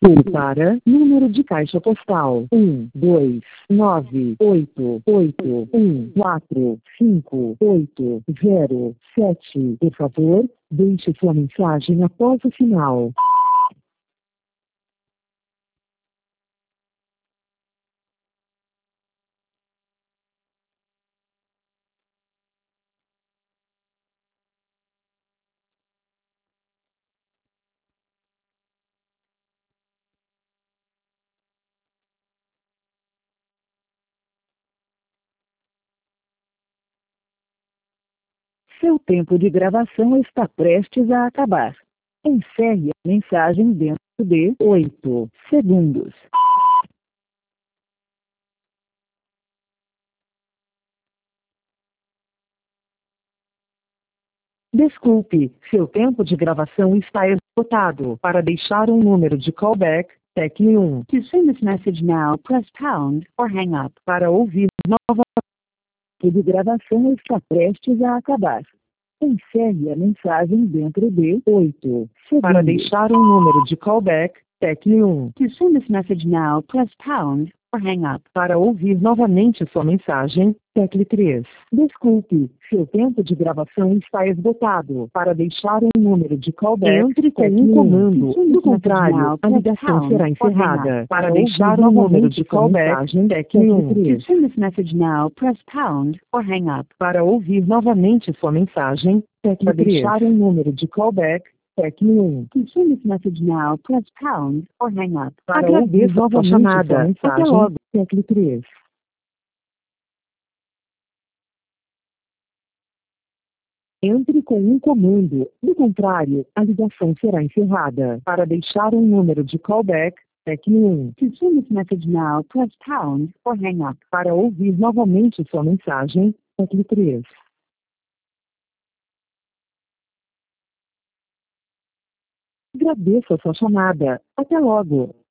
Para número de caixa postal 129881458007. Por favor, deixe sua mensagem após o sinal. Seu tempo de gravação está prestes a acabar. Encerre a mensagem dentro de 8 segundos. Desculpe, seu tempo de gravação está esgotado. Para deixar um número de callback, tecle 1. To send this message now, press pound or hang up. Para ouvir nova tempo de gravação está prestes a acabar. Encerre a mensagem dentro de 8 segundos. Para deixar um número de callback, tecle 1. To send this message now, press pound or hang up. Para ouvir novamente sua mensagem, tecle 3. Desculpe, seu tempo de gravação está esgotado. Para deixar um número de callback, entre com um comando. Do contrário, a ligação será encerrada. Para deixar um número de callback, tecle 1. To send this message now, press pound or hang up. Para ouvir novamente sua mensagem, tecle 3. Para deixar um número de callback, tecle 1. To send this message now, press pound or hang up. Para ouvir novamente sua mensagem, até logo, tecle 3. Entre com um comando, do contrário, a ligação será encerrada. Para deixar um número de callback, tecle 1. To send this message now, press pound or hang up. Para ouvir novamente sua mensagem, tecle 3. Agradeço a sua chamada. Até logo.